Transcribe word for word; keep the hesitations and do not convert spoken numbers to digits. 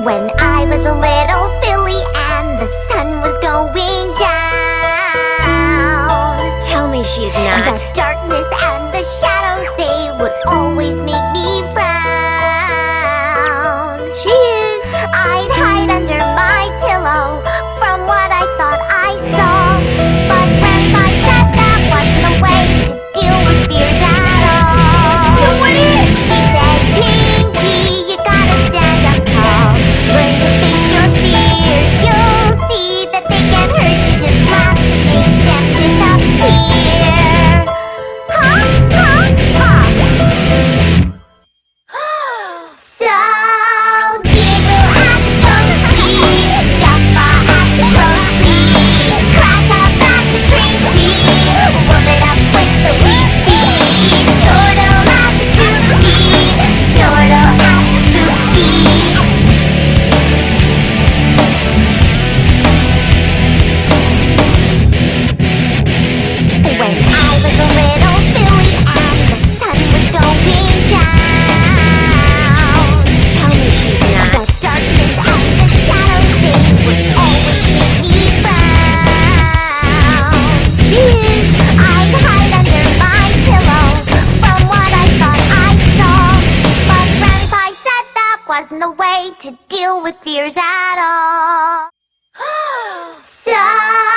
When I was a little filly and the sun was going down. Tell me she's not. The darkness and the shadows, they would always make me frown. She is. I'd hide under my pillow from what I thought I saw. But Grandpa said that wasn't the way to deal with fears at all. The witch! She said, Pinky, you gotta stand up tall. Learn to face your fears. You'll see that they can hurt you. Just laugh to make them disappear. Ha, ha, ha. So giggle at the ghostly, guffaw at the roasty, crack up at the creepy, warm it up with the weepy, chortle at the kooky, snortle at the spooky. When I was a little filly and the sun was going down. Tell me she's The not. darkness and the shadows, they would always make me frown. She is. I'd hide under my pillow from what I thought I saw. But Grandpa said that wasn't the way to deal with fears at all. So